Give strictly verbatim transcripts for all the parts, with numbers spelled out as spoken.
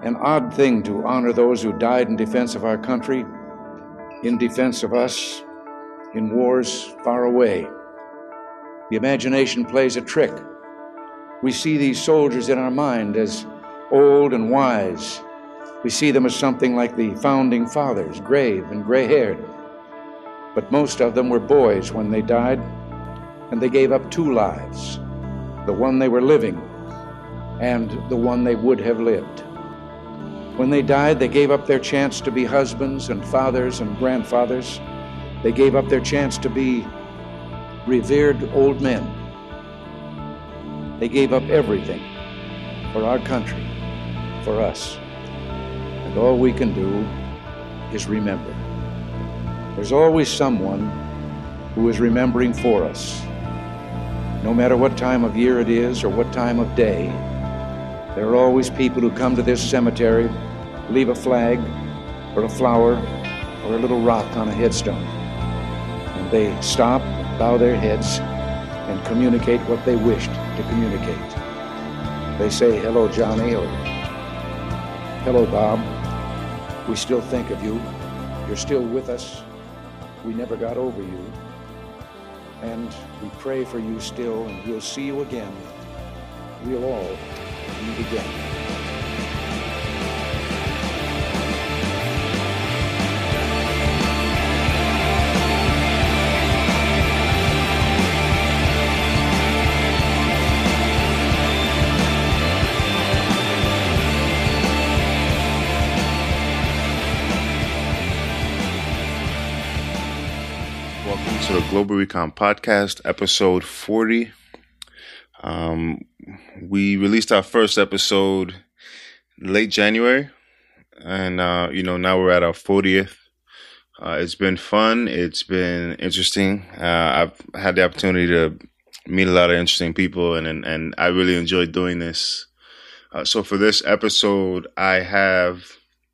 an odd thing to honor those who died in defense of our country, in defense of us, in wars far away. The imagination plays a trick. We see these soldiers in our mind as old and wise. We see them as something like the founding fathers, grave and gray-haired. But most of them were boys when they died, and they gave up two lives, the one they were living and the one they would have lived. When they died, they gave up their chance to be husbands and fathers and grandfathers. They gave up their chance to be revered old men. They gave up everything for our country, for us. And all we can do is remember. There's always someone who is remembering for us. No matter what time of year it is or what time of day, there are always people who come to this cemetery, leave a flag or a flower or a little rock on a headstone. And they stop, bow their heads, and communicate what they wished to communicate. They say, "Hello, Johnny," or "Hello, Bob. We still think of you. You're still with us. We never got over you. And we pray for you still, and we'll see you again. We'll all meet again." To the Global Recon Podcast, episode forty. Um, we released our first episode late January, and uh, you know now we're at our fortieth. Uh, it's been fun. It's been interesting. Uh, I've had the opportunity to meet a lot of interesting people, and and, and I really enjoyed doing this. Uh, so for this episode, I have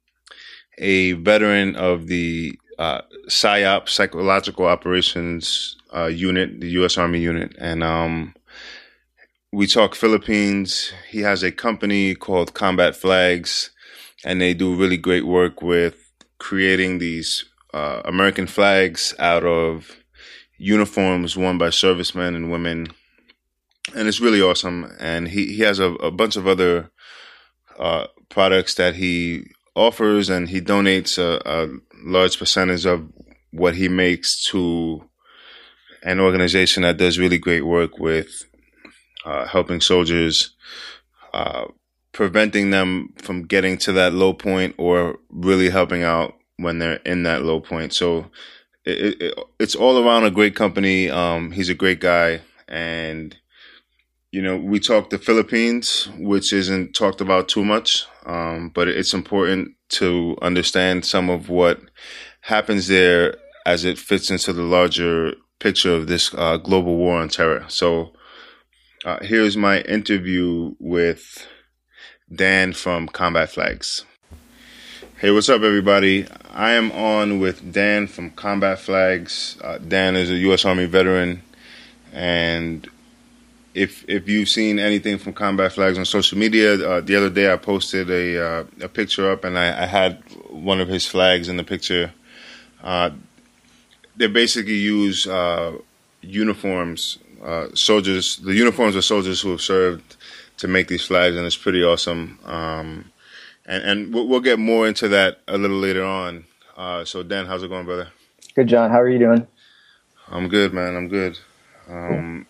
a veteran of the Uh, PSYOP, Psychological Operations uh, Unit, the U S Army unit. And um, we talk Philippines. He has a company called Combat Flags, and they do really great work with creating these uh, American flags out of uniforms worn by servicemen and women. And it's really awesome. And he, he has a, a bunch of other uh, products that he offers, and he donates a, a large percentage of what he makes to an organization that does really great work with uh, helping soldiers, uh, preventing them from getting to that low point, or really helping out when they're in that low point. So it, it, it's all around a great company. Um, he's a great guy. And, you know, we talk the Philippines, which isn't talked about too much, um, but it's important to understand some of what happens there as it fits into the larger picture of this uh, global war on terror. So uh, here's my interview with Dan from Combat Flags. Hey, what's up, everybody? I am on with Dan from Combat Flags. Uh, Dan is a U S Army veteran, and If if you've seen anything from Combat Flags on social media, uh, the other day I posted a uh, a picture up, and I, I had one of his flags in the picture. Uh, they basically use uh, uniforms, uh, soldiers, the uniforms of soldiers who have served to make these flags, and it's pretty awesome. Um, and and we'll, we'll get more into that a little later on. Uh, so Dan, how's it going, brother? Good, John. How are you doing? I'm good, man. I'm good. Um, cool.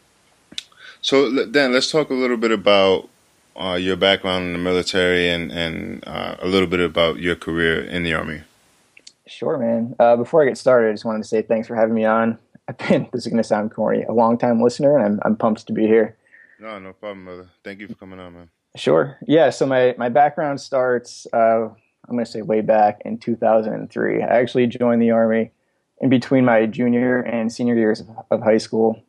So, Dan, let's talk a little bit about uh, your background in the military, and, and uh, a little bit about your career in the Army. Sure, man. Uh, before I get started, I just wanted to say thanks for having me on. I've been, this is going to sound corny, a long-time listener, and I'm, I'm pumped to be here. No, no problem, brother. Thank you for coming on, man. Sure. Yeah, so my, my background starts, uh, I'm going to say way back in two thousand three. I actually joined the Army in between my junior and senior years of, of high school.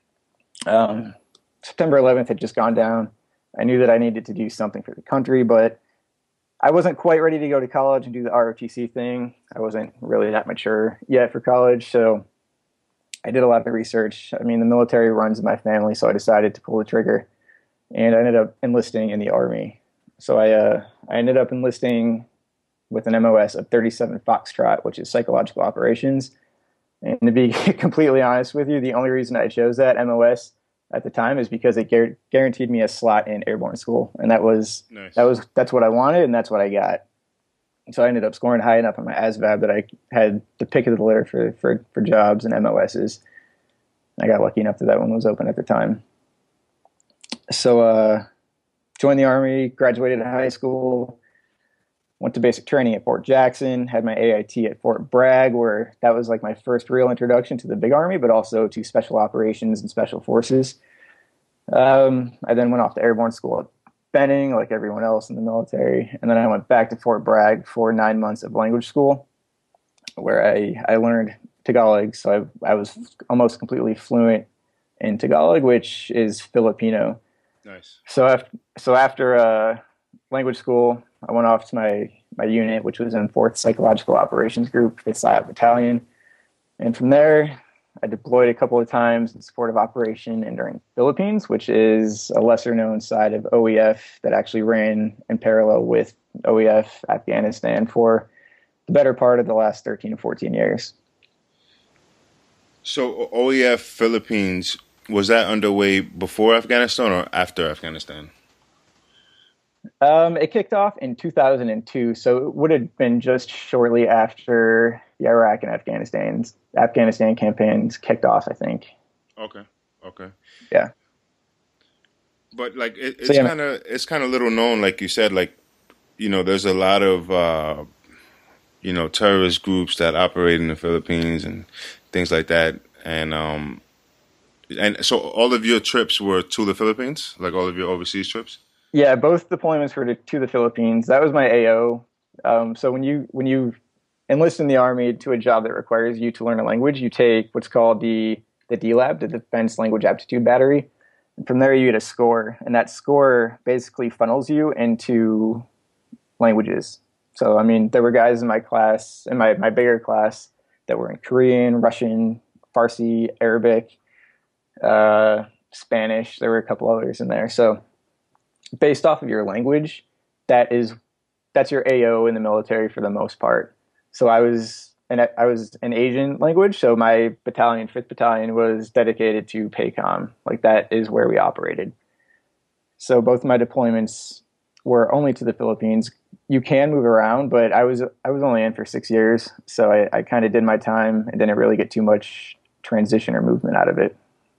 Um September eleventh had just gone down. I knew that I needed to do something for the country, but I wasn't quite ready to go to college and do the R O T C thing. I wasn't really that mature yet for college, so I did a lot of research. I mean, the military runs in my family, so I decided to pull the trigger, and I ended up enlisting in the Army. So I uh, I ended up enlisting with an M O S of thirty-seven Foxtrot, which is psychological operations. And to be completely honest with you, the only reason I chose that M O S at the time is because it gar- guaranteed me a slot in airborne school, and that was nice. that was that's what I wanted, and that's what I got. So I ended up scoring high enough on my A S V A B that I had the pick of the litter for for, for jobs and M O Ss. I got lucky enough that that one was open at the time. So uh, joined the Army, graduated high school, went to basic training at Fort Jackson, had my A I T at Fort Bragg, where that was like my first real introduction to the big Army, but also to special operations and special forces. Um, I then went off to airborne school at Benning, like everyone else in the military. And then I went back to Fort Bragg for nine months of language school, where I, I learned Tagalog. So I, I was almost completely fluent in Tagalog, which is Filipino. Nice. So after, so after uh, language school, I went off to my, my unit, which was in fourth Psychological Operations Group, fifth S I O P Battalion. And from there, I deployed a couple of times in support of Operation Enduring Philippines, which is a lesser-known side of O E F that actually ran in parallel with O E F Afghanistan for the better part of the last thirteen to fourteen years. So O E F Philippines, was that underway before Afghanistan or after Afghanistan? Um, it kicked off in two thousand two, so it would have been just shortly after the Iraq and Afghanistan Afghanistan campaigns kicked off, I think. Okay. Okay. Yeah. But like it, it's so, yeah, kind of it's kind of little known, like you said. Like, you know, there's a lot of uh, you know terrorist groups that operate in the Philippines and things like that, and um, and so all of your trips were to the Philippines, like all of your overseas trips. Yeah, both deployments were to, to the Philippines. That was my A O. Um, so when you when you enlist in the Army to a job that requires you to learn a language, you take what's called the the D LAB, the Defense Language Aptitude Battery. And from there, you get a score, and that score basically funnels you into languages. So, I mean, there were guys in my class, in my, my bigger class, that were in Korean, Russian, Farsi, Arabic, uh, Spanish. There were a couple others in there. So based off of your language, that is that's your A O in the military for the most part. So I was and I was an Asian language, so my battalion, fifth Battalion, was dedicated to PACOM. Like that is where we operated. So both of my deployments were only to the Philippines. You can move around, but I was I was only in for six years, so I, I kind of did my time and didn't really get too much transition or movement out of it.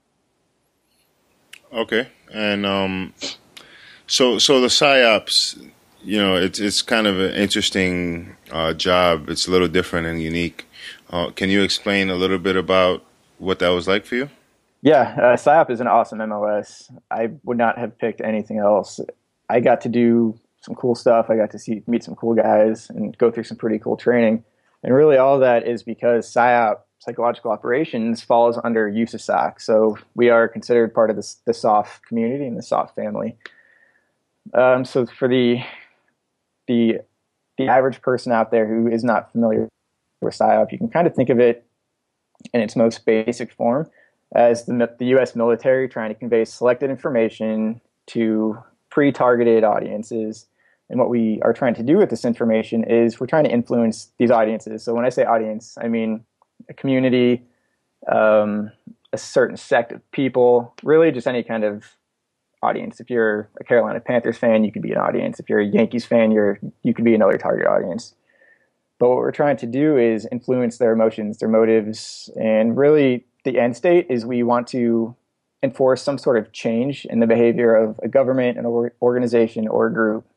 Okay, and um. So, so the PsyOps, you know, it's it's kind of an interesting uh, job. It's a little different and unique. Uh, can you explain a little bit about what that was like for you? Yeah, uh, PsyOp is an awesome M O S. I would not have picked anything else. I got to do some cool stuff. I got to see meet some cool guys and go through some pretty cool training. And really, all of that is because PsyOp, Psychological Operations, falls under U S A S O C. So we are considered part of the, the S O F community and the S O F family. Um, so for the the the average person out there who is not familiar with PsyOp, you can kind of think of it in its most basic form as the, the U S military trying to convey selected information to pre-targeted audiences. And what we are trying to do with this information is we're trying to influence these audiences. So when I say audience, I mean a community, um, a certain sect of people, really just any kind of audience. If you're a Carolina Panthers fan, you could be an audience. If you're a Yankees fan, you're you could be another target audience. But what we're trying to do is influence their emotions, their motives, and really the end state is we want to enforce some sort of change in the behavior of a government, an organization, or a group.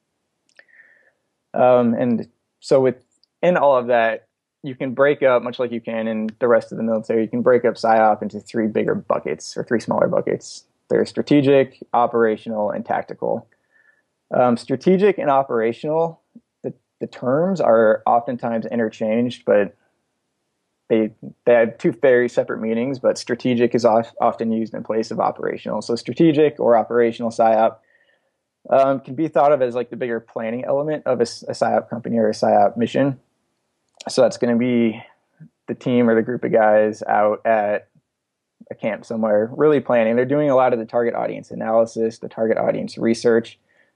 Um, and so within all of that, you can break up, much like you can in the rest of the military, you can break up PsyOp into three bigger buckets or three smaller buckets. They're strategic, operational, and tactical. Um, strategic and operational, the, the terms are oftentimes interchanged, but they they have two very separate meanings, but strategic is off, often used in place of operational. So strategic or operational PsyOp um, can be thought of as like the bigger planning element of a, a PsyOp company or a PsyOp mission. So that's going to be the team or the group of guys out at a camp somewhere, really planning. They're doing a lot of the target audience analysis, the target audience research.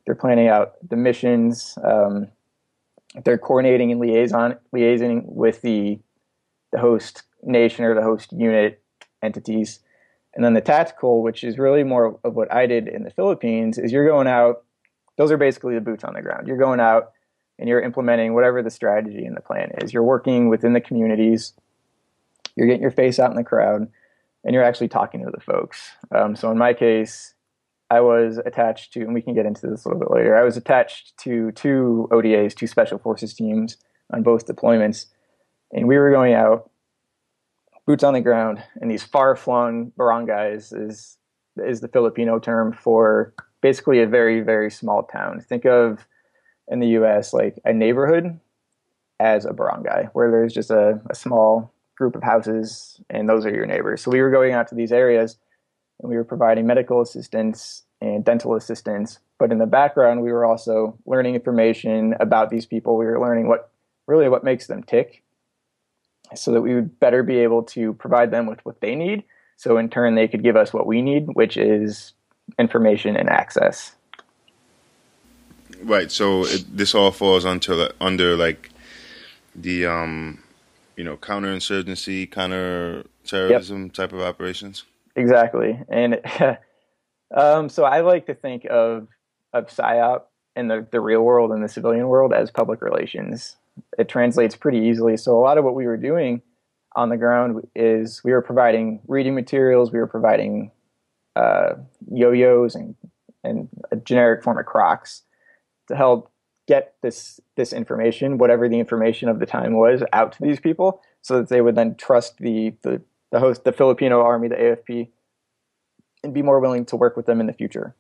They're planning out the missions. Um, they're coordinating and liaison liaising with the the host nation or the host unit entities. And then the tactical, which is really more of what I did in the Philippines, is you're going out. Those are basically the boots on the ground. You're going out and you're implementing whatever the strategy and the plan is. You're working within the communities. You're getting your face out in the crowd, and you're actually talking to the folks. Um, so in my case, I was attached to, and we can get into this a little bit later, I was attached to two O D As, two Special Forces teams on both deployments. And we were going out, boots on the ground, in these far-flung barangays is, is the Filipino term for basically a very, very small town. Think of, in the U S, like a neighborhood as a barangay, where there's just a, a small group of houses, and those are your neighbors. So we were going out to these areas, and we were providing medical assistance and dental assistance. But in the background, we were also learning information about these people. We were learning what really what makes them tick, so that we would better be able to provide them with what they need. So in turn, they could give us what we need, which is information and access. Right. So it, this all falls under under like the um, you know, counterinsurgency, counterterrorism yep. type of operations. Exactly. And um, so I like to think of of PSYOP in the, the real world and the civilian world as public relations. It translates pretty easily. So a lot of what we were doing on the ground is we were providing reading materials, we were providing uh, yo-yos and, and a generic form of Crocs to help get this this information, whatever the information of the time was, out to these people, so that they would then trust the the, the host, the Filipino Army, the A F P, and be more willing to work with them in the future.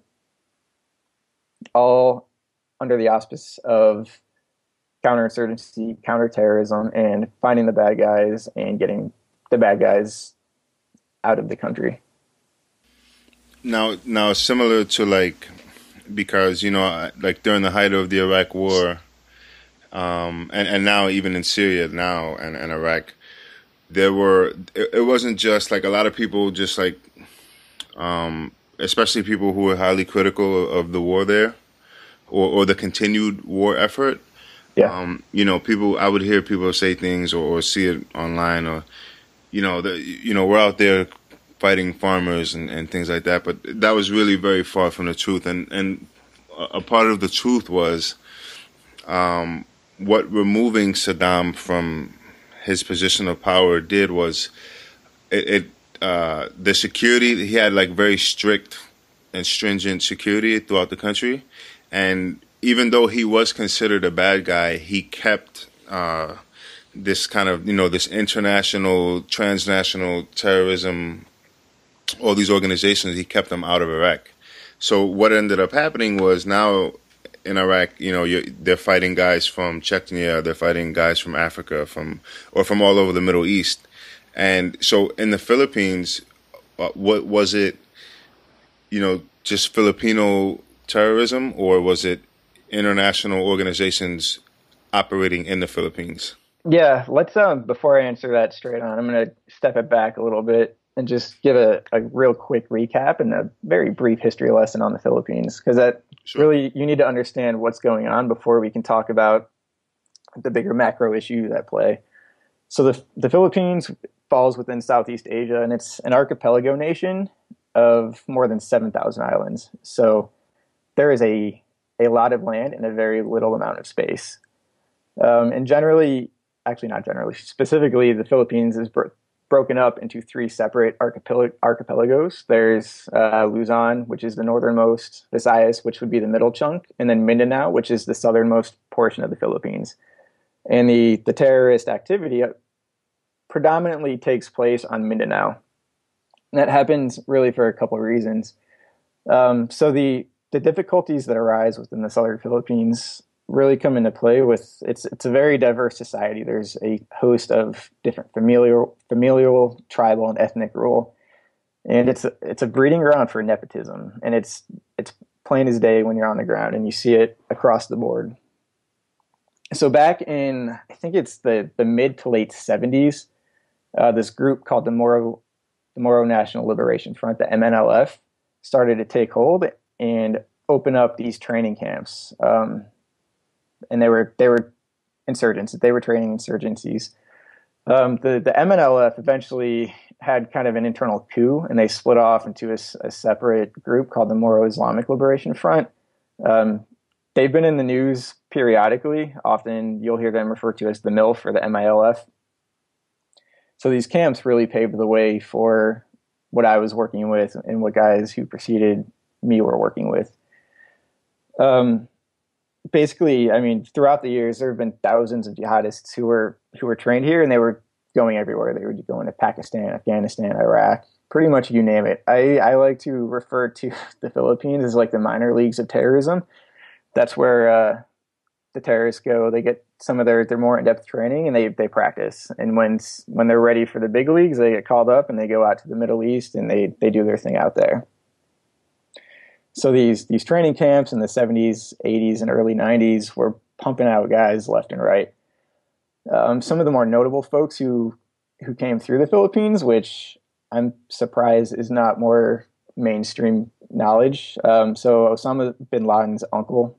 All under the auspice of counterinsurgency, counterterrorism, and finding the bad guys and getting the bad guys out of the country. Now, now similar to like, because, you know, like during the height of the Iraq War, um, and, and now even in Syria now and, and Iraq, there were, it, it wasn't just like a lot of people just like, um, especially people who were highly critical of, of the war there or, or the continued war effort. Yeah. Um, you know, people, I would hear people say things or, or see it online or, you know, the, you know, we're out there fighting farmers and, and things like that. But that was really very far from the truth. And, and a part of the truth was um, what removing Saddam from his position of power did was it, it uh, the security, he had like very strict and stringent security throughout the country. And even though he was considered a bad guy, he kept uh, this kind of, you know, this international, transnational terrorism, all these organizations, he kept them out of Iraq. So what ended up happening was now in Iraq, you know, you're, they're fighting guys from Chechnya, they're fighting guys from Africa, from or from all over the Middle East. And so in the Philippines, uh, what was it, you know, just Filipino terrorism, or was it international organizations operating in the Philippines? Yeah, let's um before I answer that straight on, I'm going to step it back a little bit and just give a, a real quick recap and a very brief history lesson on the Philippines, because that sure. really, you need to understand what's going on before we can talk about the bigger macro issues at play. So the the Philippines falls within Southeast Asia, and it's an archipelago nation of more than seven thousand islands. So there is a a lot of land in a very little amount of space. Um, and generally, actually not generally, specifically, the Philippines is bro- broken up into three separate archipelag- archipelagos. There's uh, Luzon, which is the northernmost, Visayas, which would be the middle chunk, and then Mindanao, which is the southernmost portion of the Philippines. And the, the terrorist activity predominantly takes place on Mindanao. And that happens really for a couple of reasons. Um, so the The difficulties that arise within the southern Philippines really come into play with it's it's a very diverse society. There's a host of different familial, familial, tribal, and ethnic rule, and it's a, it's a breeding ground for nepotism. And it's it's plain as day when you're on the ground, and you see it across the board. So back in I think it's the the mid to late seventies, uh, this group called the Moro the Moro National Liberation Front, the M N L F, started to take hold. And open up these training camps, um, and they were they were insurgents. They were training insurgencies. Um, the the M N L F eventually had kind of an internal coup, and they split off into a, a separate group called the Moro Islamic Liberation Front. Um, they've been in the news periodically. Often you'll hear them referred to as the M I L F or the M I L F. So these camps really paved the way for what I was working with and what guys who preceded me were working with. Um, basically, I mean, throughout the years, there have been thousands of jihadists who were who were trained here, and they were going everywhere. They were going to Pakistan, Afghanistan, Iraq, pretty much you name it. I, I like to refer to the Philippines as like the minor leagues of terrorism. That's where uh, the terrorists go. They get some of their, their more in-depth training, and they, they practice. And when when they're ready for the big leagues, they get called up and they go out to the Middle East and they, they do their thing out there. So these these training camps in the seventies, eighties, and early nineties were pumping out guys left and right. Um, some of the more notable folks who who came through the Philippines, which I'm surprised is not more mainstream knowledge. Um, so Osama bin Laden's uncle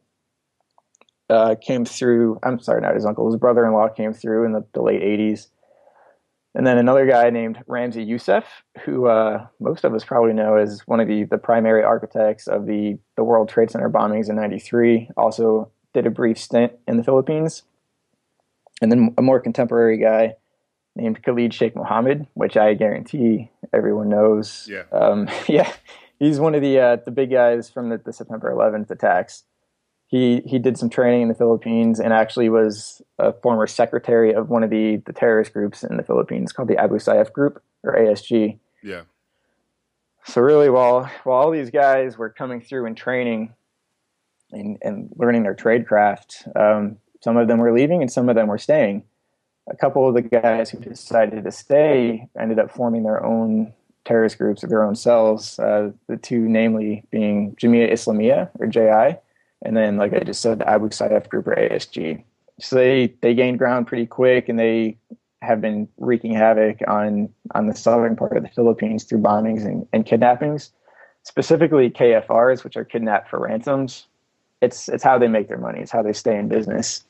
uh, came through. I'm sorry, not his uncle. His brother-in-law came through in the, the late eighties. And then another guy named Ramzi Youssef, who uh, most of us probably know as one of the, the primary architects of the, the World Trade Center bombings in ninety-three, also did a brief stint in the Philippines. And then a more contemporary guy named Khalid Sheikh Mohammed, which I guarantee everyone knows. Yeah, um, yeah, he's one of the uh, the big guys from the, the September eleventh attacks. He he did some training in the Philippines and actually was a former secretary of one of the, the terrorist groups in the Philippines called the Abu Sayyaf Group, or A S G. Yeah. So really, while while all these guys were coming through and training and, and learning their tradecraft, um, some of them were leaving and some of them were staying. A couple of the guys who decided to stay ended up forming their own terrorist groups or their own cells, uh, the two namely being Jamiat Islamiyah, or J I, and then, like I just said, the Abu Sayyaf Group, or A S G. So they, they gained ground pretty quick, and they have been wreaking havoc on, on the southern part of the Philippines through bombings and, and kidnappings, specifically K F Rs, which are kidnapped for ransoms. It's it's how they make their money. It's how they stay in business.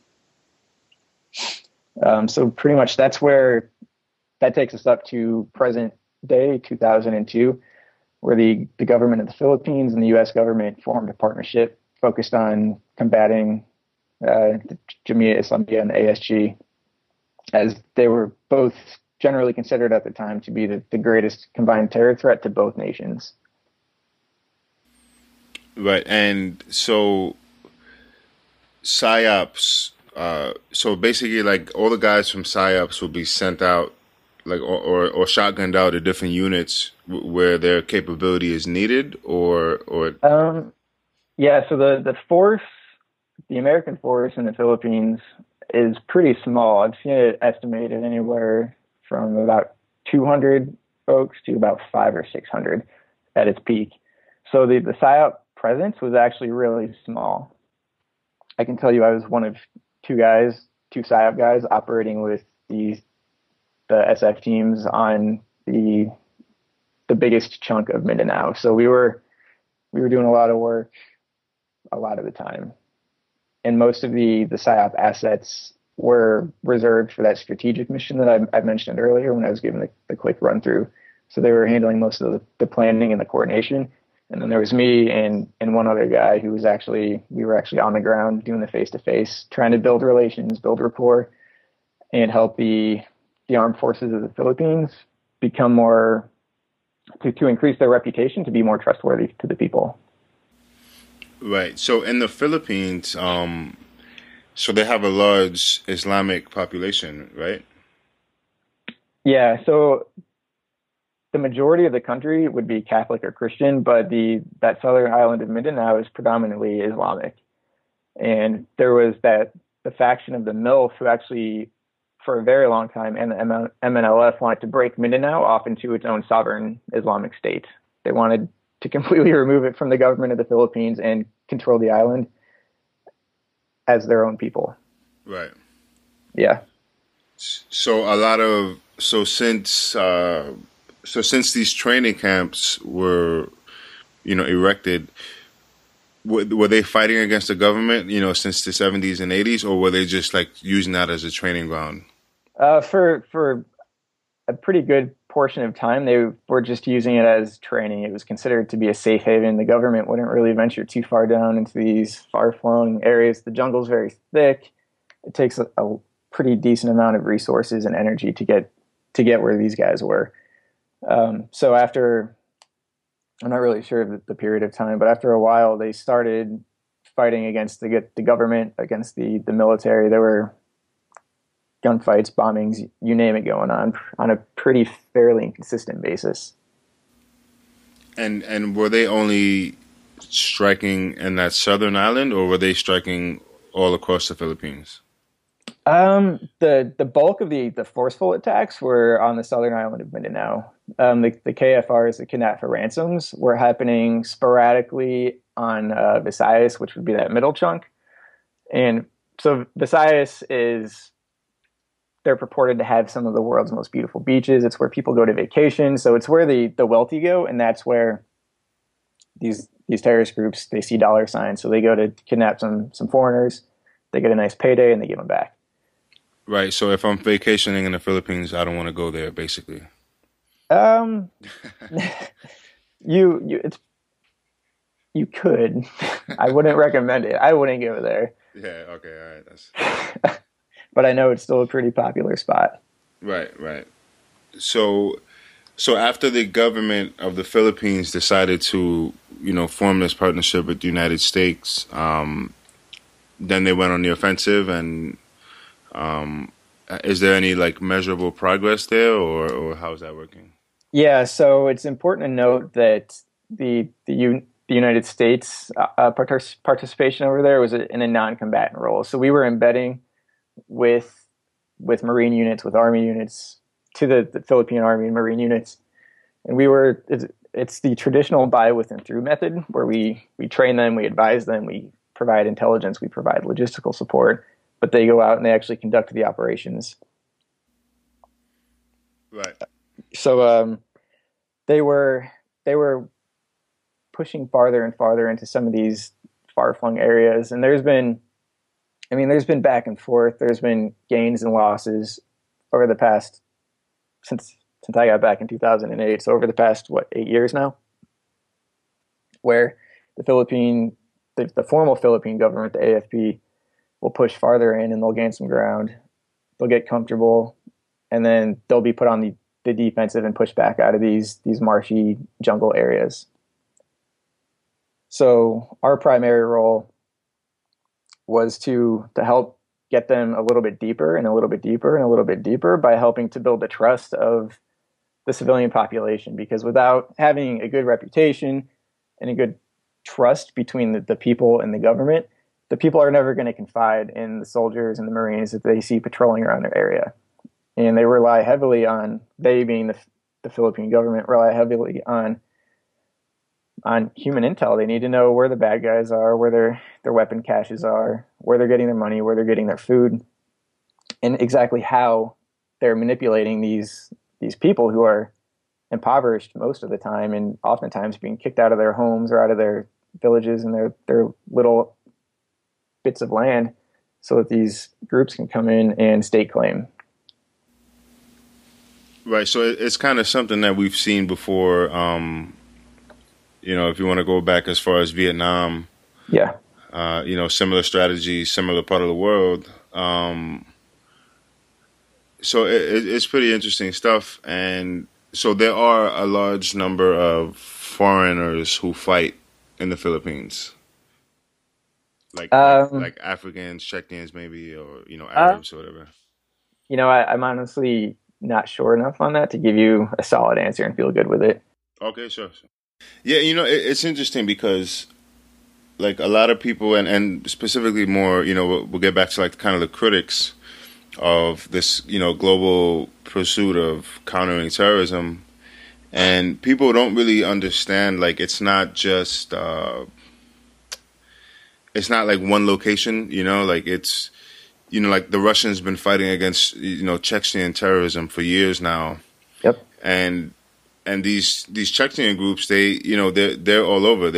Um, so pretty much that's where that takes us up to present day, two thousand two, where the, the government of the Philippines and the U S government formed a partnership focused on combating uh, the Jamiat Islamiyah and the A S G, as they were both generally considered at the time to be the, the greatest combined terror threat to both nations. Right, and so PSYOPs, uh, so basically, like, all the guys from PSYOPs will be sent out, like, or, or, or shotgunned out to different units w- where their capability is needed, or or. Um, yeah, so the the force, the American force in the Philippines is pretty small. I've seen it estimated anywhere from about two hundred folks to about five or six hundred at its peak. So the the PSYOP presence was actually really small. I can tell you, I was one of two guys, two PSYOP guys, operating with the the S F teams on the the biggest chunk of Mindanao. So we were we were doing a lot of work a lot of the time, and most of the the PSYOP assets were reserved for that strategic mission that I, I mentioned earlier when I was giving the, the quick run through. So they were handling most of the, the planning and the coordination. And then there was me and, and one other guy who was actually, we were actually on the ground doing the face-to-face, trying to build relations, build rapport, and help the the armed forces of the Philippines become more, to, to increase their reputation, to be more trustworthy to the people. Right. So in the Philippines, um, so they have a large Islamic population, right? Yeah, so the majority of the country would be Catholic or Christian, but the that southern island of Mindanao is predominantly Islamic. And there was that the faction of the M I L F who actually, for a very long time, and the M N L F wanted to break Mindanao off into its own sovereign Islamic state. They wanted to completely remove it from the government of the Philippines and control the island as their own people. Right. Yeah. So a lot of so since uh, so since these training camps were, you know, erected, were, were they fighting against the government, you know, since the seventies and eighties, or were they just like using that as a training ground? Uh, for for a pretty good portion of time, they were just using it as training. It was considered to be a safe haven. The government wouldn't really venture too far down into these far-flung areas. The jungle's very thick. It takes a, a pretty decent amount of resources and energy to get to get where these guys were. Um, so after, I'm not really sure of the, the period of time, but after a while, they started fighting against the the government, against the the military. There were gunfights, bombings, you name it, going on on a pretty fairly consistent basis. And and were they only striking in that southern island, or were they striking all across the Philippines? Um, the the bulk of the the forceful attacks were on the southern island of Mindanao. Um, the the K F Rs, the kidnap for ransoms, were happening sporadically on uh, Visayas, which would be that middle chunk. And so Visayas is, they're purported to have some of the world's most beautiful beaches. It's where people go to vacation. So it's where the, the wealthy go, and that's where these these terrorist groups, they see dollar signs. So they go to kidnap some some foreigners. They get a nice payday, and they give them back. Right. So if I'm vacationing in the Philippines, I don't want to go there, basically. Um, you you it's you could. I wouldn't recommend it. I wouldn't go there. Yeah. Okay. All right. That's. But I know it's still a pretty popular spot. Right. Right. So, so after the government of the Philippines decided to, you know, form this partnership with the United States, um, then they went on the offensive, and. Um, is there any like measurable progress there, or, or how's that working? Yeah, so it's important to note that the the, U, the United States uh, partic- participation over there was in a non-combatant role. So we were embedding with with Marine units, with Army units, to the, the Philippine Army and Marine units, and we were. It's, it's the traditional by, with, and through method, where we we train them, we advise them, we provide intelligence, we provide logistical support. But they go out and they actually conduct the operations. Right. So um, they were they were pushing farther and farther into some of these far-flung areas, and there's been, I mean, there's been back and forth. There's been gains and losses over the past since since I got back in two thousand eight. So over the past what eight years now, where the Philippine, the, the formal Philippine government, the A F P. Will push farther in, and they'll gain some ground. They'll get comfortable, and then they'll be put on the, the defensive and pushed back out of these these marshy jungle areas. So our primary role was to to help get them a little bit deeper and a little bit deeper and a little bit deeper by helping to build the trust of the civilian population. Because without having a good reputation and a good trust between the, the people and the government, the people are never going to confide in the soldiers and the Marines that they see patrolling around their area. And they rely heavily on, they being the, the Philippine government, rely heavily on on human intel. They need to know where the bad guys are, where their, their weapon caches are, where they're getting their money, where they're getting their food, and exactly how they're manipulating these these people who are impoverished most of the time, and oftentimes being kicked out of their homes or out of their villages and their, their little bits of land, so that these groups can come in and stake claim. Right. So it's kind of something that we've seen before. Um, you know, if you want to go back as far as Vietnam, yeah, uh, you know, similar strategy, similar part of the world. Um, so it, it's pretty interesting stuff. And so there are a large number of foreigners who fight in the Philippines. Like, um, like like Africans, Czechs, maybe, or you know, Arabs uh, or whatever. You know, I, I'm honestly not sure enough on that to give you a solid answer and feel good with it. Okay, sure. sure. Yeah, you know, it, it's interesting because, like, a lot of people, and, and specifically more, you know, we'll, we'll get back to like kind of the critics of this, you know, global pursuit of countering terrorism, and people don't really understand. Like, it's not just. Uh, It's not like one location, you know, like it's, you know, like the Russians been fighting against, you know, Chechen terrorism for years now. Yep. And, and these, these Chechen groups, they, you know, they're, they're all over. They've,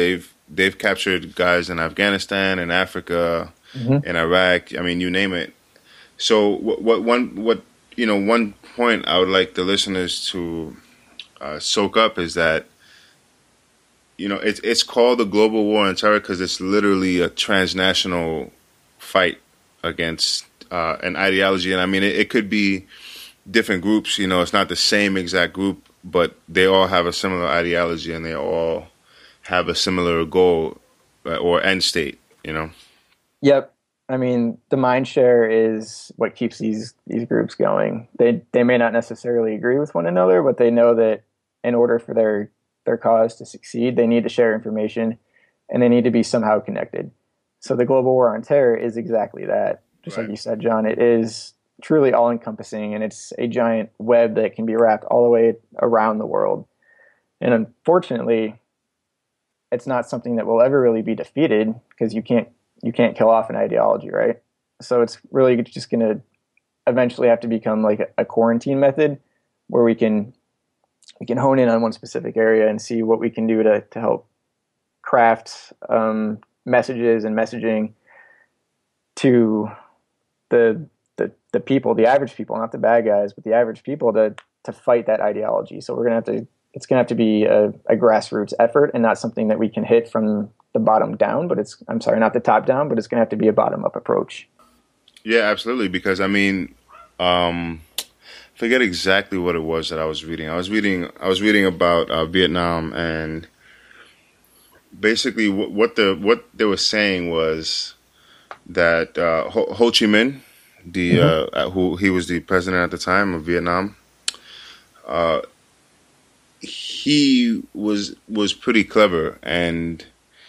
they've captured guys in Afghanistan, in Africa, mm-hmm. in Iraq. I mean, you name it. So what, what one what you know one point I would like the listeners to uh, soak up is that, you know, it's it's called the global war on terror because it's literally a transnational fight against uh, an ideology. And I mean, it, it could be different groups. You know, it's not the same exact group, but they all have a similar ideology and they all have a similar goal uh, or end state. You know. Yep. I mean, the mind share is what keeps these these groups going. They they may not necessarily agree with one another, but they know that in order for their their cause to succeed, they need to share information and they need to be somehow connected. So the global war on terror is exactly that. Just right. Like you said, John, it is truly all encompassing and it's a giant web that can be wrapped all the way around the world. And unfortunately, it's not something that will ever really be defeated because you can't you can't kill off an ideology, right? So it's really just going to eventually have to become like a quarantine method where we can we can hone in on one specific area and see what we can do to, to help craft um, messages and messaging to the, the the people, the average people, not the bad guys, but the average people to to fight that ideology. So we're gonna have to it's gonna have to be a, a grassroots effort and not something that we can hit from the bottom down, but it's I'm sorry, not the top down, but it's gonna have to be a bottom up approach. Yeah, absolutely. Because I mean, um, forget exactly what it was that I was reading. I was reading I was reading about uh, Vietnam, and basically what, what the what they were saying was that uh, Ho, Ho Chi Minh, the mm-hmm. uh, who he was the president at the time of Vietnam, uh, he was was pretty clever, and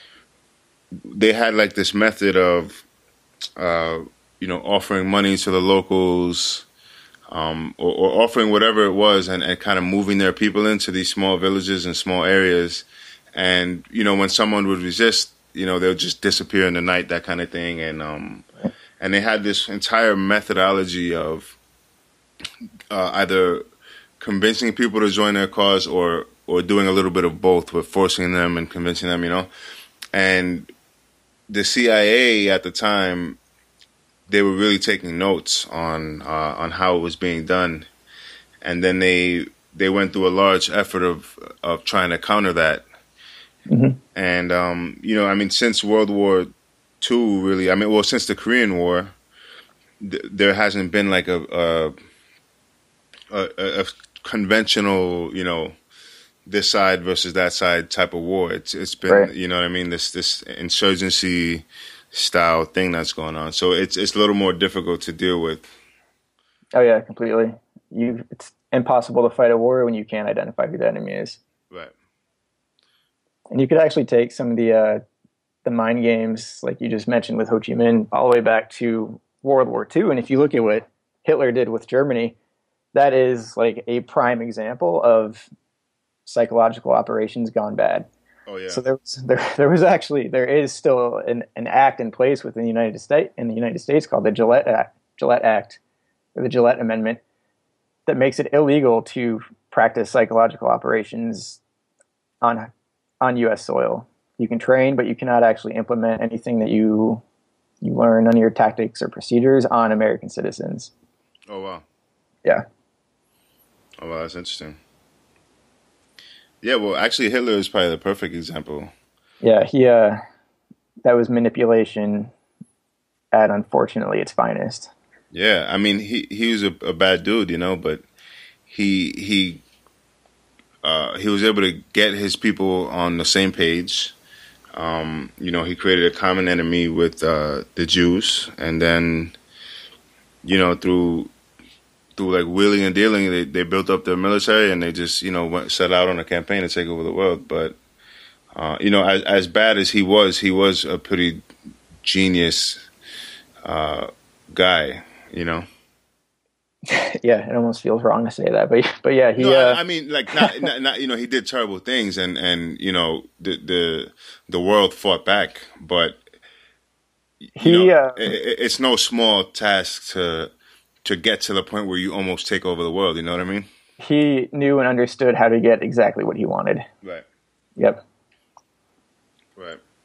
they had like this method of uh, you know offering money to the locals. Um, or, or offering whatever it was, and, and kind of moving their people into these small villages and small areas. And, you know, when someone would resist, you know, they'll just disappear in the night, that kind of thing. And um, and they had this entire methodology of uh, either convincing people to join their cause or, or doing a little bit of both, with forcing them and convincing them, you know. And the C I A at the time, they were really taking notes on uh, on how it was being done, and then they they went through a large effort of of trying to counter that. Mm-hmm. And um, you know, I mean, since World War Two, really, I mean, well, since the Korean War, th- there hasn't been like a a, a a conventional, you know, this side versus that side type of war. It's it's been, right. You know what I mean, this this insurgency style thing that's going on, so it's it's a little more difficult to deal with. Oh yeah, completely. You it's impossible to fight a war when you can't identify who the enemy is. Right. And you could actually take some of the uh, the mind games, like you just mentioned with Ho Chi Minh, all the way back to World War Two. And if you look at what Hitler did with Germany, that is like a prime example of psychological operations gone bad. Oh yeah. So there was there there was actually there is still an, an act in place within the United States in the United States called the Gillette Act, Gillette Act, or the Gillette Amendment, that makes it illegal to practice psychological operations on on U S soil. You can train, but you cannot actually implement anything that you you learn, none of your tactics or procedures on American citizens. Oh wow. Yeah. Oh wow, that's interesting. Yeah, well, actually, Hitler is probably the perfect example. Yeah, he uh, that was manipulation at, unfortunately, its finest. Yeah, I mean, he, he was a, a bad dude, you know, but he he uh, he was able to get his people on the same page. Um, you know, he created a common enemy with uh, the Jews, and then, you know, through. Through like wheeling and dealing, they, they built up their military and they just, you know, went, set out on a campaign to take over the world. But, uh, you know, as, as bad as he was, he was a pretty genius uh, guy, you know? Yeah, it almost feels wrong to say that. But, but yeah, he... No, uh... I, I mean, like, not, not, not, you know, he did terrible things and, and you know, the, the, the world fought back. But, you he, know, uh... it, it's no small task to... to get to the point where you almost take over the world, you know what I mean? He knew and understood how to get exactly what he wanted. Right. Yep. Right.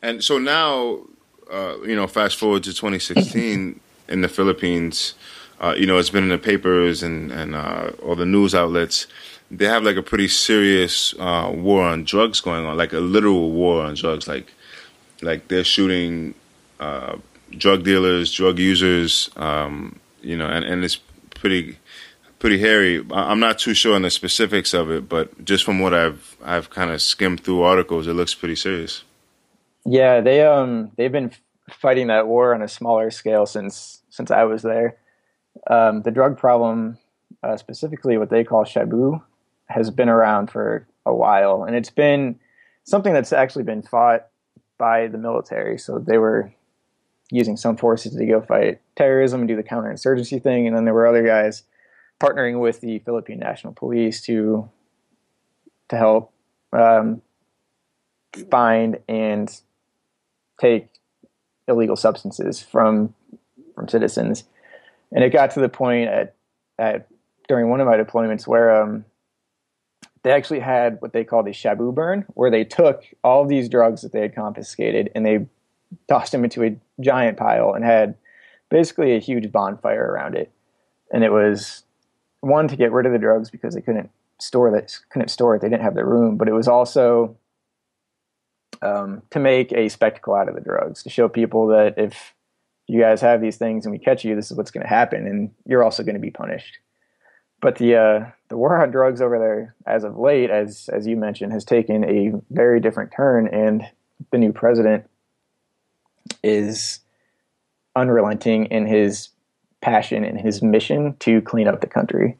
And so now, uh, you know, fast forward to twenty sixteen in the Philippines, uh, you know, it's been in the papers and, and uh, all the news outlets. They have like a pretty serious uh, war on drugs going on, like a literal war on drugs. Like, like they're shooting uh, drug dealers, drug users, um, you know, and, and it's pretty pretty hairy. I'm not too sure on the specifics of it, but just from what I've I've kind of skimmed through articles, it looks pretty serious. Yeah, they um they've been fighting that war on a smaller scale since since I was there. Um, the drug problem, uh, specifically what they call shabu, has been around for a while, and it's been something that's actually been fought by the military. So they were using some forces to go fight terrorism and do the counterinsurgency thing, and then there were other guys partnering with the Philippine National Police to to help um, find and take illegal substances from from citizens. And it got to the point at at during one of my deployments where um, they actually had what they called a shabu burn, where they took all of these drugs that they had confiscated and they tossed them into a giant pile and had basically a huge bonfire around it. And it was one to get rid of the drugs because they couldn't store that couldn't store it. They didn't have the room, but it was also um, to make a spectacle out of the drugs, to show people that if you guys have these things and we catch you, this is what's going to happen, and you're also going to be punished. But the uh, the war on drugs over there, as of late, as as you mentioned, has taken a very different turn, and the new president is unrelenting in his passion and his mission to clean up the country.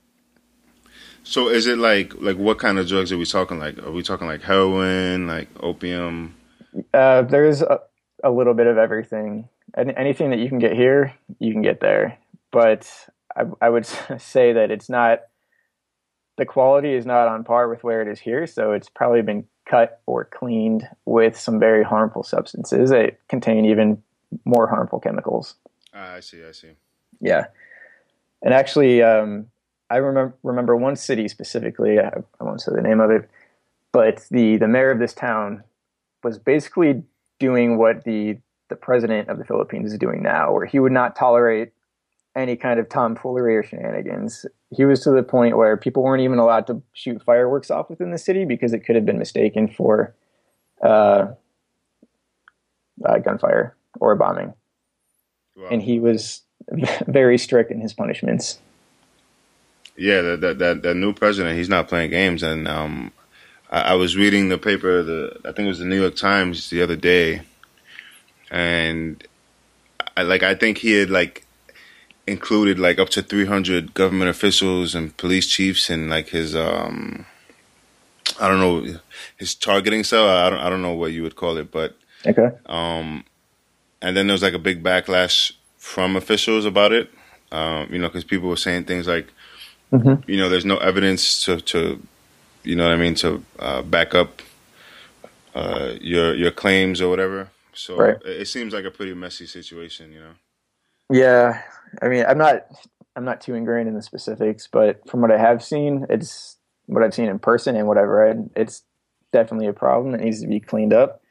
So is it like like what kind of drugs are we talking? Like, are we talking like heroin, like opium? Uh, there's a, a little bit of everything. Anything that you can get here, you can get there. But I, I would say that it's not, the quality is not on par with where it is here. So it's probably been cut or cleaned with some very harmful substances that contain even more harmful chemicals. Ah, I see, I see. Yeah. And actually, um, I remember remember one city specifically, I, I won't say the name of it, but the, the mayor of this town was basically doing what the the president of the Philippines is doing now, where he would not tolerate any kind of tomfoolery or shenanigans. He was to the point where people weren't even allowed to shoot fireworks off within the city because it could have been mistaken for uh, uh, gunfire or bombing. Wow. And he was very strict in his punishments. Yeah, that that that, that new president, he's not playing games. And um, I, I was reading the paper, the I think it was the New York Times the other day, and I like I think he had like included like up to three hundred government officials and police chiefs in like his um I don't know his targeting cell. I don't I don't know what you would call it, but okay. Um, and then there was like a big backlash from officials about it. Um, you know, because people were saying things like, mm-hmm. you know, there's no evidence to, to you know what I mean, to uh, back up uh, your your claims or whatever. So right. it, it seems like a pretty messy situation, you know. Yeah, I mean, I'm not I'm not too ingrained in the specifics, but from what I have seen, it's what I've seen in person and what I've read, it's definitely a problem that needs to be cleaned up.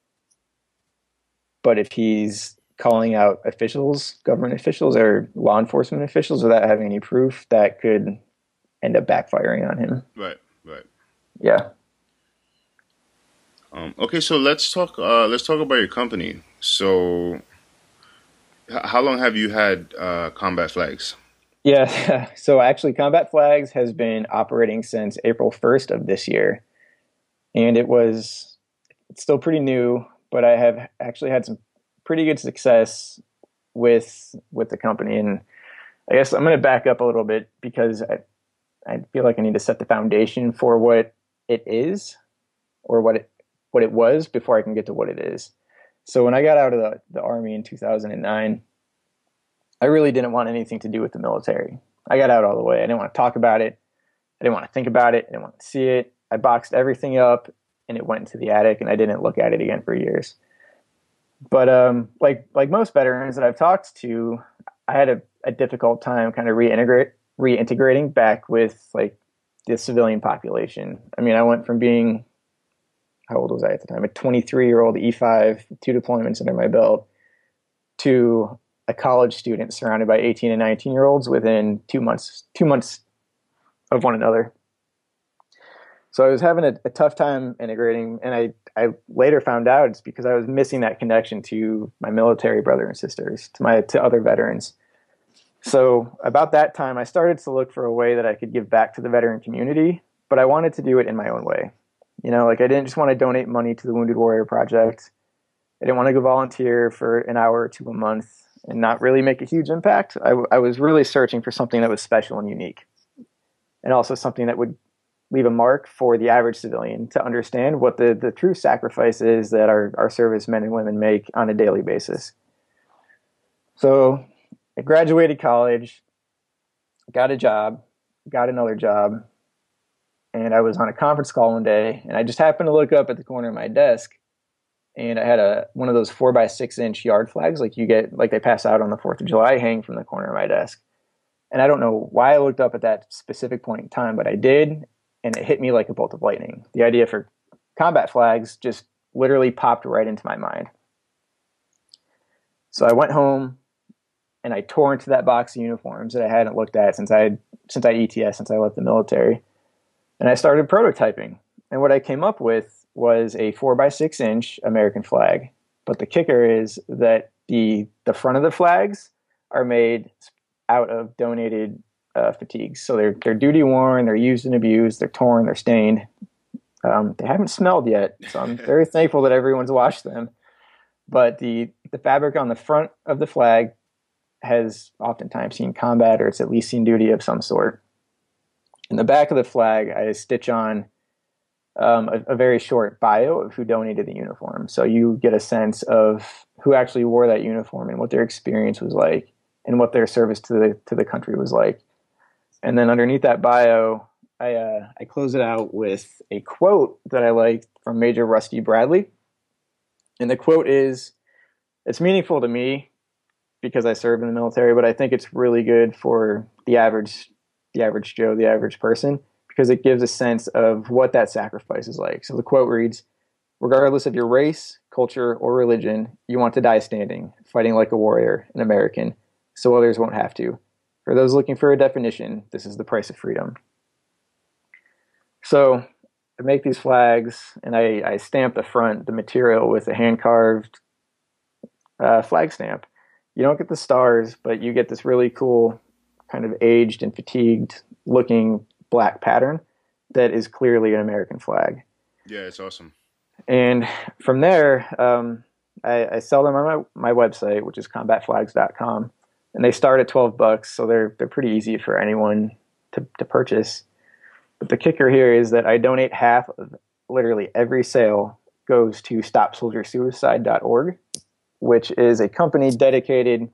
But if he's calling out officials, government officials or law enforcement officials without having any proof, that could end up backfiring on him. Right, right. Yeah. Um, okay, so let's talk. Uh, let's talk about your company. So, h- how long have you had uh, Combat Flags? Yeah, so actually, Combat Flags has been operating since April first of this year, and it was it's still pretty new, but I have actually had some pretty good success with with the company. And I guess I'm going to back up a little bit because I I feel like I need to set the foundation for what it is or what it what it was before I can get to what it is. So when I got out of the, the Army in two thousand nine, I really didn't want anything to do with the military. I got out all the way. I didn't want to talk about it. I didn't want to think about it. I didn't want to see it. I boxed everything up and it went into the attic and I didn't look at it again for years. But um, like like most veterans that I've talked to, I had a, a difficult time kind of reintegrate reintegrating back with like the civilian population. I mean, I went from being how old was I at the time? A twenty-three year old E five, two deployments under my belt, to a college student surrounded by eighteen and nineteen year olds within two months, two months of one another. So I was having a, a tough time integrating, and I, I later found out it's because I was missing that connection to my military brother and sisters, to my to other veterans. So about that time, I started to look for a way that I could give back to the veteran community, but I wanted to do it in my own way. You know, like I didn't just want to donate money to the Wounded Warrior Project. I didn't want to go volunteer for an hour or two a month and not really make a huge impact. I, I was really searching for something that was special and unique, and also something that would leave a mark for the average civilian to understand what the, the true sacrifice is that our, our service men and women make on a daily basis. So I graduated college, got a job, got another job, and I was on a conference call one day, and I just happened to look up at the corner of my desk, and I had a one of those four by six inch yard flags like you get, like they pass out on the fourth of July, hang from the corner of my desk. And I don't know why I looked up at that specific point in time, but I did, and it hit me like a bolt of lightning. The idea for combat flags just literally popped right into my mind. So I went home and I tore into that box of uniforms that I hadn't looked at since I had, since I E T S, since I left the military. And I started prototyping. And what I came up with was a four by six inch American flag. But the kicker is that the the front of the flags are made out of donated uh, fatigues. So they're they're duty worn, they're used and abused, they're torn, they're stained. Um, they haven't smelled yet, so I'm very thankful that everyone's washed them. But the the fabric on the front of the flag has oftentimes seen combat, or it's at least seen duty of some sort. In the back of the flag, I stitch on um, a, a very short bio of who donated the uniform. So you get a sense of who actually wore that uniform and what their experience was like and what their service to the to the country was like. And then underneath that bio, I uh, I close it out with a quote that I liked from Major Rusty Bradley. And the quote is, it's meaningful to me because I served in the military, but I think it's really good for the average the average Joe, the average person, because it gives a sense of what that sacrifice is like. So the quote reads, regardless of your race, culture, or religion, you want to die standing, fighting like a warrior, an American, so others won't have to. For those looking for a definition, this is the price of freedom. So I make these flags, and I, I stamp the front, the material, with a hand-carved uh, flag stamp. You don't get the stars, but you get this really cool kind of aged and fatigued looking black pattern that is clearly an American flag. Yeah, it's awesome. And from there, um, I, I sell them on my, my website, which is combat flags dot com. And they start at twelve bucks, so they're they're pretty easy for anyone to, to purchase. But the kicker here is that I donate half of literally every sale goes to stop soldier suicide dot org, which is a company dedicated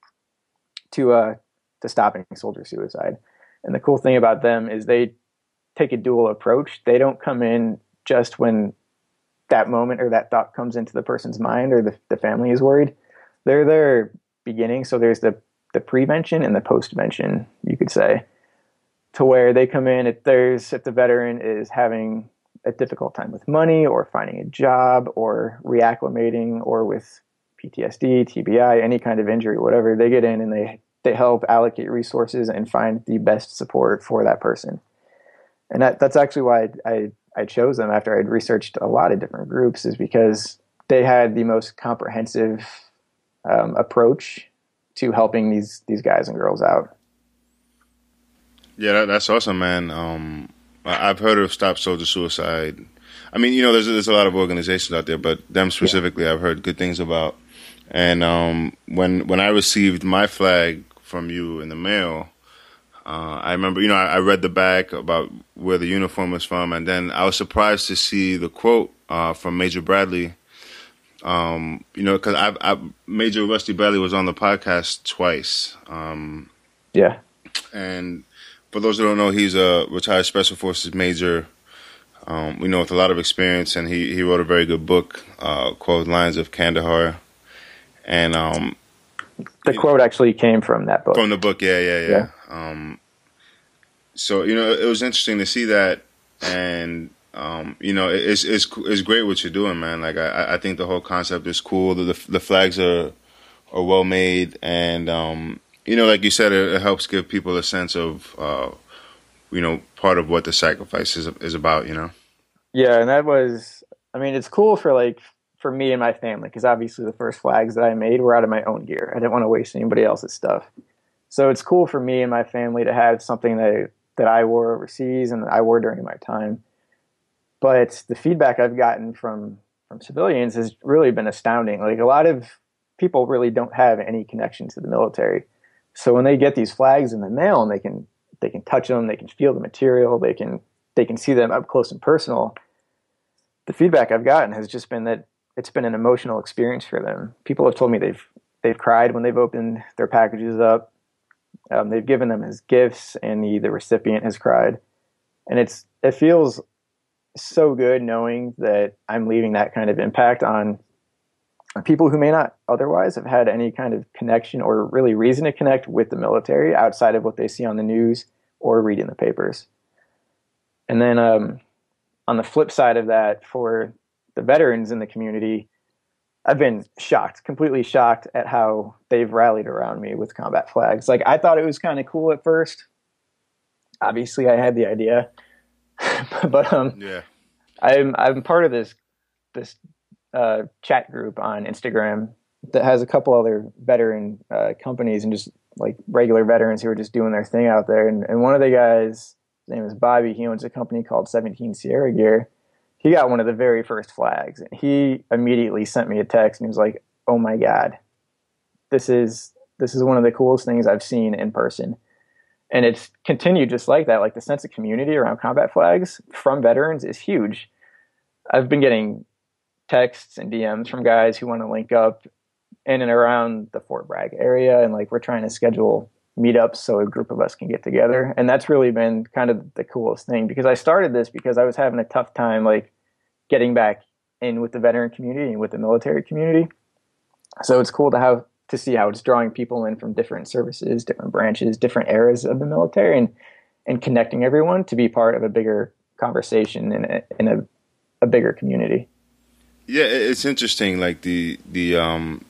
to uh to stopping soldier suicide. And the cool thing about them is they take a dual approach. They don't come in just when that moment or that thought comes into the person's mind or the, the family is worried. They're there beginning. So there's the, the prevention and the postvention, you could say, to where they come in if there's if the veteran is having a difficult time with money or finding a job or reacclimating or with P T S D, T B I, any kind of injury, whatever, they get in and they they help allocate resources and find the best support for that person. And that, that's actually why I, I, I chose them after I'd researched a lot of different groups, is because they had the most comprehensive um, approach to helping these, these guys and girls out. Yeah, that, that's awesome, man. Um, I've heard of Stop Soldier Suicide. I mean, you know, there's, there's a lot of organizations out there, but them specifically, yeah. I've heard good things about. And um, when when I received my flag from you in the mail, uh, I remember, you know, I, I read the back about where the uniform was from, and then I was surprised to see the quote uh, from Major Bradley. Um, you know, because I, I Major Rusty Bradley was on the podcast twice. Um, yeah. And for those who don't know, he's a retired Special Forces major, um, you know, with a lot of experience, and he, he wrote a very good book uh, called Lions of Kandahar. And um, the quote actually came from that book. From the book, yeah, yeah, yeah. yeah. Um, so, you know, it was interesting to see that. And um, you know, it's it's it's great what you're doing, man. Like I, I think the whole concept is cool. The the flags are are well made, and um, you know, like you said, it, it helps give people a sense of uh, you know, part of what the sacrifice is is about. You know. Yeah, and that was, I mean, it's cool for like for me and my family because obviously the first flags that I made were out of my own gear. I didn't want to waste anybody else's stuff. So it's cool for me and my family to have something that that I wore overseas and that I wore during my time. But the feedback I've gotten from from civilians has really been astounding. Like a lot of people really don't have any connection to the military. So when they get these flags in the mail and they can they can touch them, they can feel the material, they can they can see them up close and personal. The feedback I've gotten has just been that it's been an emotional experience for them. People have told me they've they've cried when they've opened their packages up. Um, they've given them as gifts, and the, the recipient has cried. And it's it feels so good knowing that I'm leaving that kind of impact on, on people who may not otherwise have had any kind of connection or really reason to connect with the military outside of what they see on the news or read in the papers. And then um, on the flip side of that, for the veterans in the community, I've been shocked, completely shocked at how they've rallied around me with combat flags. Like, I thought it was kind of cool at first. Obviously, I had the idea, but um, yeah, I'm I'm part of this this uh, chat group on Instagram that has a couple other veteran uh, companies and just like regular veterans who are just doing their thing out there. And, and one of the guys, his name is Bobby. He owns a company called seventeen Sierra Gear. He got one of the very first flags. And he immediately sent me a text and he was like, "Oh my God, this is this is one of the coolest things I've seen in person." And it's continued just like that. Like the sense of community around combat flags from veterans is huge. I've been getting texts and D Ms from guys who want to link up in and around the Fort Bragg area. And like, we're trying to schedule meetups so a group of us can get together. And that's really been kind of the coolest thing, because I started this because I was having a tough time, like getting back in with the veteran community and with the military community. So it's cool to have, to see how it's drawing people in from different services, different branches, different eras of the military, and, and connecting everyone to be part of a bigger conversation in a, in a, a bigger community. Yeah, it's interesting. Like the, the, um,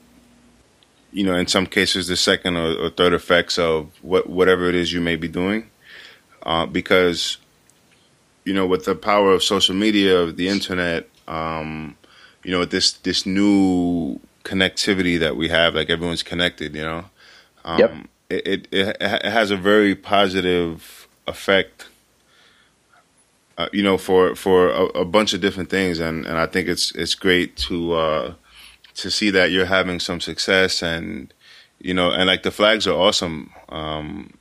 you know, in some cases, the second or, or third effects of what, whatever it is you may be doing, uh, because, you know, with the power of social media, of the internet, um, you know, this, this new connectivity that we have, like everyone's connected, you know, um, yep. it, it, it, it has a very positive effect, uh, you know, for, for a, a bunch of different things. And, and I think it's, it's great to, uh, to see that you're having some success, and, you know, and like the flags are awesome. Um,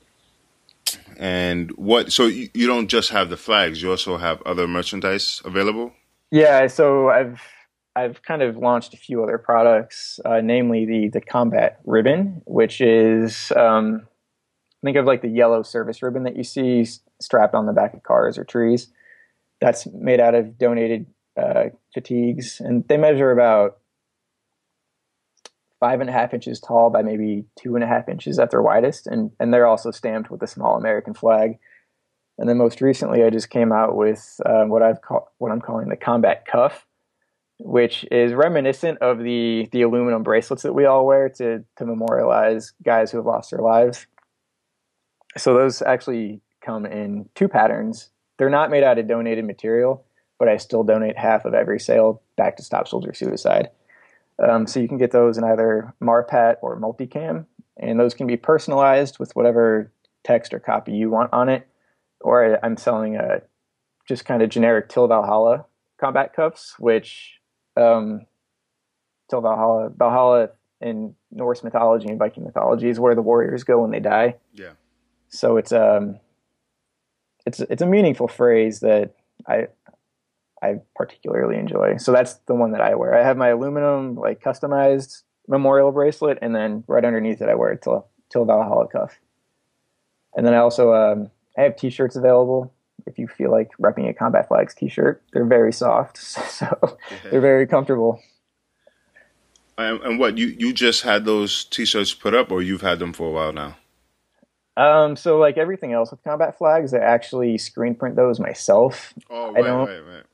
and what, so you, you don't just have the flags, you also have other merchandise available? Yeah. So I've, I've kind of launched a few other products, uh, namely the, the combat ribbon, which is, um, think of like the yellow service ribbon that you see strapped on the back of cars or trees. That's made out of donated, uh, fatigues, and they measure about five and a half inches tall by maybe two and a half inches at their widest. And, and they're also stamped with a small American flag. And then most recently, I just came out with uh, what I've called, what I'm calling the combat cuff, which is reminiscent of the, the aluminum bracelets that we all wear to, to memorialize guys who have lost their lives. So those actually come in two patterns. They're not made out of donated material, but I still donate half of every sale back to Stop Soldier Suicide. Um, so you can get those in either Marpat or Multicam, and those can be personalized with whatever text or copy you want on it. Or I'm selling a just kind of generic Till Valhalla combat cuffs, which um, Till Valhalla, Valhalla in Norse mythology and Viking mythology is where the warriors go when they die. Yeah. So it's um, it's it's a meaningful phrase that I. I particularly enjoy. So that's the one that I wear. I have my aluminum, like customized memorial bracelet, and then right underneath it, I wear a Till, Till Valhalla cuff. And then I also, um, I have t-shirts available. If you feel like repping a Combat Flags t-shirt, they're very soft, so yeah. They're very comfortable. And, and what, you, you just had those t-shirts put up, or you've had them for a while now? Um, so like everything else with Combat Flags, I actually screen print those myself. Oh, right, I don't, right, right.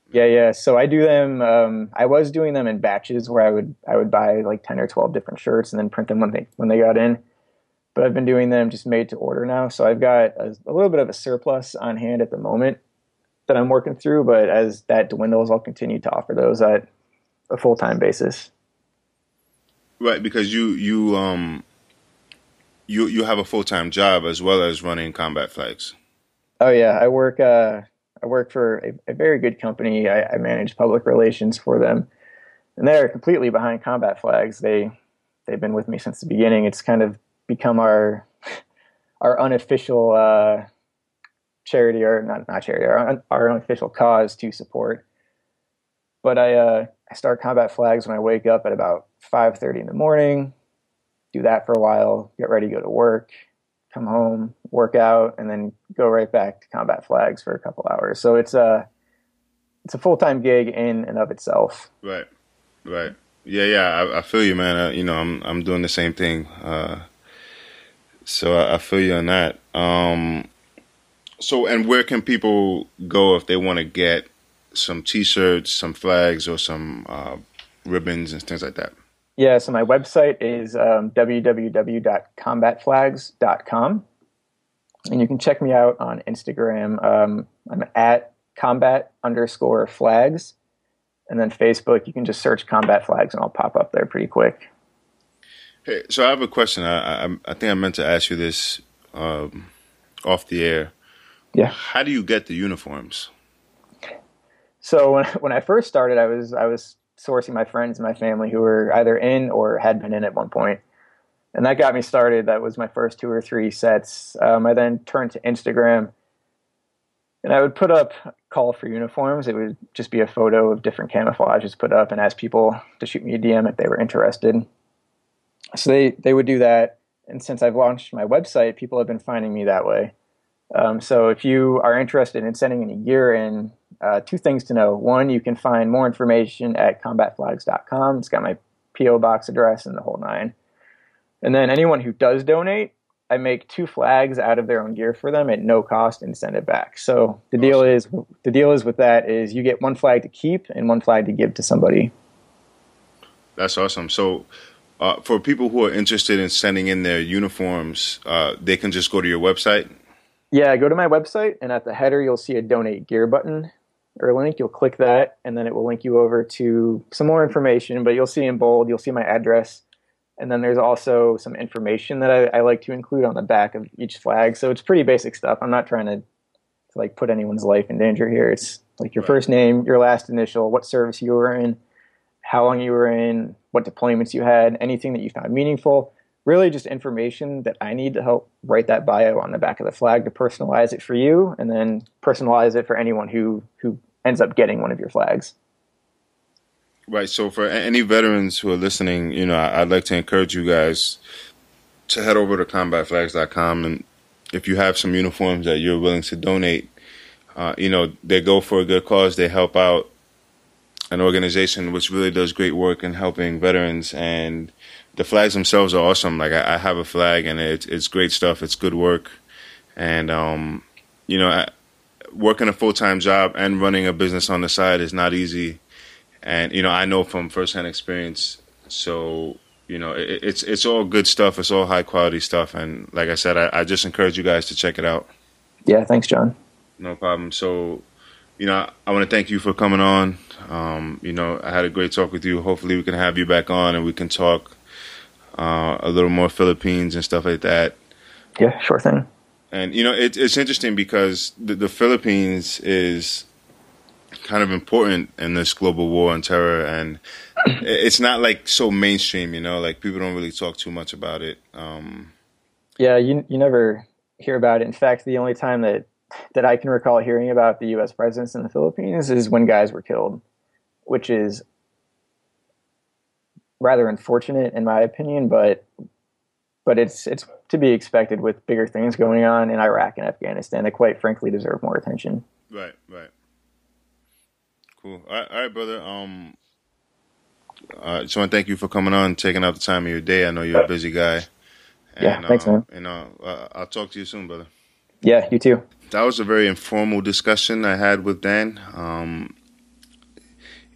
Yeah, yeah. So I do them. Um, I was doing them in batches where I would I would buy like ten or twelve different shirts and then print them when they when they got in. But I've been doing them just made to order now. So I've got a, a little bit of a surplus on hand at the moment that I'm working through. But as that dwindles, I'll continue to offer those at a full time basis. Right, because you you um you you have a full time job as well as running Combat Flags. Oh yeah, I work. Uh, I work for a, a very good company. I, I manage public relations for them, and they're completely behind Combat Flags. They they've been with me since the beginning. It's kind of become our our unofficial uh, charity, or not not charity, our, our unofficial cause to support. But I uh, I start Combat Flags when I wake up at about five thirty in the morning. Do that for a while, get ready to go to work, come home, work out, and then go right back to Combat Flags for a couple hours. So it's a it's a full time gig in and of itself. Right, right. Yeah, yeah. I, I feel you, man. Uh, you know, I'm I'm doing the same thing. Uh, so I, I feel you on that. Um, so, and where can people go if they want to get some T-shirts, some flags, or some uh, ribbons and things like that? Yeah, so my website is um, w w w dot combat flags dot com, and you can check me out on Instagram. Um, I'm at combat underscore flags, and then Facebook, you can just search Combat Flags, and I'll pop up there pretty quick. Hey, so I have a question. I I, I think I meant to ask you this um, off the air. Yeah. How do you get the uniforms? So when when I first started, I was I was sourcing my friends and my family who were either in or had been in at one point, and that got me started. That was my first two or three sets. Um, I then turned to Instagram, and I would put up a call for uniforms. It would just be a photo of different camouflages put up, and ask people to shoot me a D M if they were interested. So they they would do that, and since I've launched my website, people have been finding me that way. Um, so if you are interested in sending any gear in, uh, two things to know. One, you can find more information at combat flags dot com. It's got my P O box address and the whole nine. And then anyone who does donate, I make two flags out of their own gear for them at no cost and send it back. So the deal is the deal is with that is you get one flag to keep and one flag to give to somebody. That's awesome. So uh, for people who are interested in sending in their uniforms, uh, they can just go to your website? Yeah, go to my website, and at the header, you'll see a donate gear button or link. You'll click that, and then it will link you over to some more information, but you'll see in bold, you'll see my address. And then there's also some information that I, I like to include on the back of each flag. So it's pretty basic stuff. I'm not trying to, to like put anyone's life in danger here. It's like your Right. first name, your last initial, what service you were in, how long you were in, what deployments you had, anything that you found meaningful. Really just information that I need to help write that bio on the back of the flag to personalize it for you, and then personalize it for anyone who, who ends up getting one of your flags. Right. So for any veterans who are listening, you know, I'd like to encourage you guys to head over to combat flags dot com, and if you have some uniforms that you're willing to donate, uh, you know, they go for a good cause. They help out an organization which really does great work in helping veterans, and the flags themselves are awesome. Like I, I have a flag, and it's it's great stuff. It's good work, and um, you know, working a full time job and running a business on the side is not easy. And, you know, I know from firsthand experience. So, you know, it, it's it's all good stuff. It's all high quality stuff. And like I said, I, I just encourage you guys to check it out. Yeah, thanks, John. No problem. So, you know, I, I want to thank you for coming on. Um, you know, I had a great talk with you. Hopefully we can have you back on and we can talk uh, a little more Philippines and stuff like that. Yeah, sure thing. And, you know, it, it's interesting because the, the Philippines is kind of important in this global war on terror, and it's not like so mainstream, you know, like people don't really talk too much about it. Um, yeah, you you never hear about it. In fact, the only time that, that I can recall hearing about the U S presence in the Philippines is when guys were killed, which is rather unfortunate in my opinion, but but it's it's to be expected with bigger things going on in Iraq and Afghanistan that quite frankly deserve more attention. Right, right. Cool. All right, all right, brother. Um, I just want to thank you for coming on, taking out the time of your day. I know you're a busy guy. And, yeah, thanks, uh, man. And uh, I'll talk to you soon, brother. Yeah, you too. That was a very informal discussion I had with Dan. Um,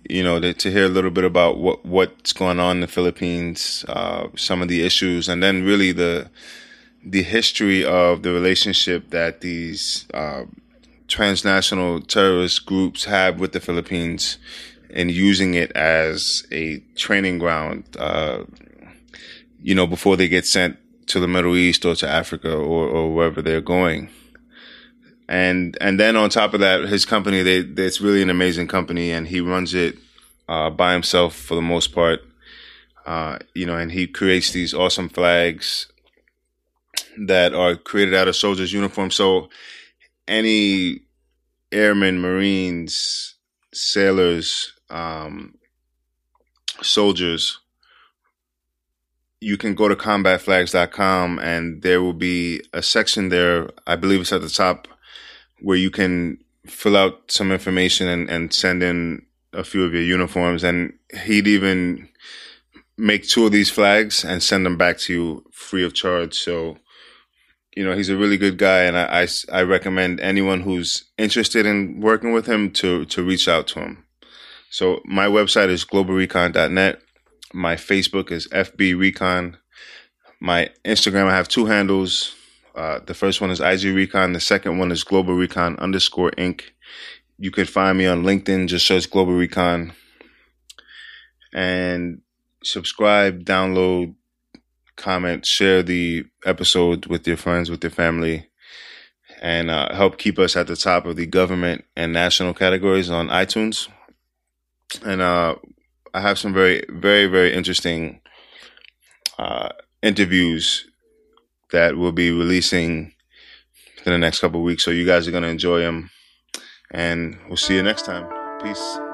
you know, to, to hear a little bit about what, what's going on in the Philippines, uh, some of the issues, and then really the the history of the relationship that these uh, transnational terrorist groups have with the Philippines, and using it as a training ground, uh, you know, before they get sent to the Middle East or to Africa or, or wherever they're going. And and then on top of that, his company, they, they it's really an amazing company, and he runs it uh, by himself for the most part. Uh, you know, and he creates these awesome flags that are created out of soldiers' uniforms. So any airmen, Marines, sailors, um, soldiers, you can go to combat flags dot com, and there will be a section there, I believe it's at the top, where you can fill out some information and, and send in a few of your uniforms. And he'd even make two of these flags and send them back to you free of charge. So, you know, he's a really good guy, and I, I, I recommend anyone who's interested in working with him to, to reach out to him. So my website is global recon dot net. My Facebook is F B Recon. My Instagram, I have two handles. Uh, the first one is I G Recon. The second one is Global Recon underscore Inc. You can find me on LinkedIn. Just search Global Recon. And subscribe, download, comment, share the episode with your friends, with your family, and uh, help keep us at the top of the government and national categories on iTunes. And uh, I have some very, very, very interesting uh, interviews that we'll be releasing in the next couple of weeks. So you guys are going to enjoy them. And we'll see you next time. Peace.